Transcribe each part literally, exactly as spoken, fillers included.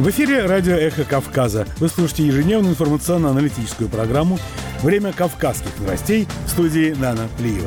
В эфире радио «Эхо Кавказа». Вы слушаете ежедневную информационно-аналитическую программу «Время кавказских новостей» в студии Нана Плиева.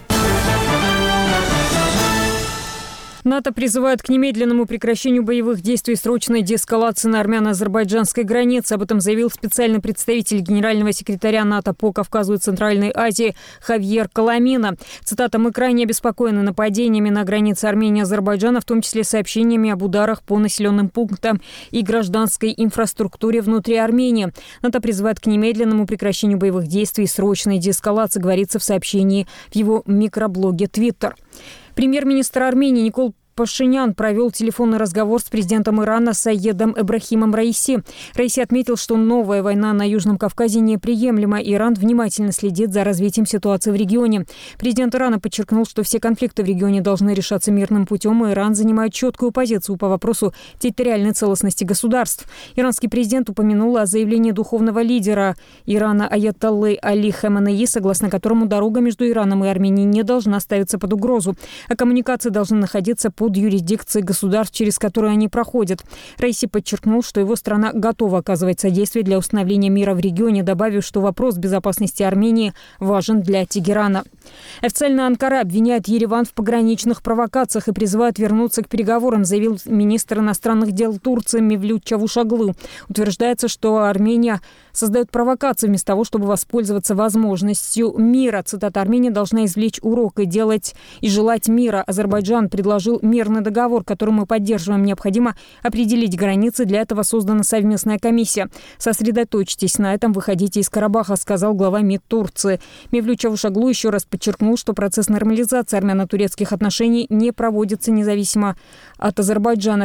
НАТО призывает к немедленному прекращению боевых действий и срочной деэскалации на армяно-азербайджанской границе. Об этом заявил специальный представитель генерального секретаря НАТО по Кавказу и Центральной Азии Хавьер Коломина. Цитата: «Мы крайне обеспокоены нападениями на границе Армении и Азербайджана, в том числе сообщениями об ударах по населенным пунктам и гражданской инфраструктуре внутри Армении. НАТО призывает к немедленному прекращению боевых действий и срочной деэскалации», говорится в сообщении в его микроблоге Twitter. Премьер-министр Армении Никол Пашинян провел телефонный разговор с президентом Ирана Саедом Эбрахимом Раиси. Раиси отметил, что новая война на Южном Кавказе неприемлема, и Иран внимательно следит за развитием ситуации в регионе. Президент Ирана подчеркнул, что все конфликты в регионе должны решаться мирным путем, и Иран занимает четкую позицию по вопросу территориальной целостности государств. Иранский президент упомянул о заявлении духовного лидера Ирана Аятоллы Али Хаменеи, согласно которому дорога между Ираном и Арменией не должна ставиться под угрозу, а коммуникации должны находиться под юрисдикции государств, через которые они проходят. Раиси подчеркнул, что его страна готова оказывать содействие для установления мира в регионе, добавив, что вопрос безопасности Армении важен для Тегерана. Официально Анкара обвиняет Ереван в пограничных провокациях и призывает вернуться к переговорам, заявил министр иностранных дел Турции Мевлют Чавушоглу. Утверждается, что Армения создает провокации вместо того, чтобы воспользоваться возможностью мира. Цитата: «Армения должна извлечь урок и делать и желать мира. Азербайджан предложил мирный договор, который мы поддерживаем. Необходимо определить границы. Для этого создана совместная комиссия. Сосредоточьтесь на этом, выходите из Карабаха», сказал глава МИД Турции. Мевлют Чавушоглу еще раз подчеркнул, что процесс нормализации армяно-турецких отношений не проводится независимо от Азербайджана,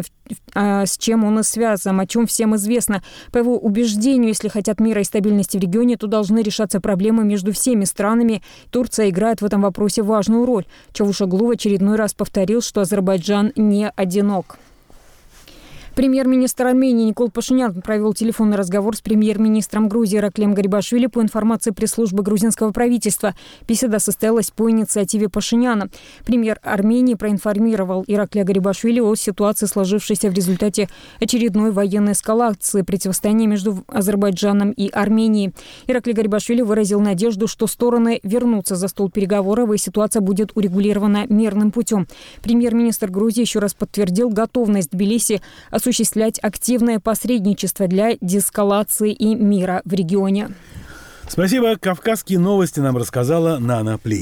с чем он и связан, о чем всем известно. По его убеждению, если хотят мира и стабильности в регионе, то должны решаться проблемы между всеми странами. Турция играет в этом вопросе важную роль. Чавушоглу в очередной раз повторил, что Азербайджан не одинок. Премьер-министр Армении Никол Пашинян провел телефонный разговор с премьер-министром Грузии Ираклием Гарибашвили. По информации пресс-службы грузинского правительства, беседа состоялась по инициативе Пашиняна. Премьер Армении проинформировал Ираклия Гарибашвили о ситуации, сложившейся в результате очередной военной эскалации противостояния между Азербайджаном и Арменией. Ираклий Гарибашвили выразил надежду, что стороны вернутся за стол переговоров и ситуация будет урегулирована мирным путем. Премьер-министр Грузии еще раз подтвердил готовность Тбилиси осуществлять активное посредничество для деэскалации и мира в регионе. Спасибо. Кавказские новости нам рассказала Нана Плиева.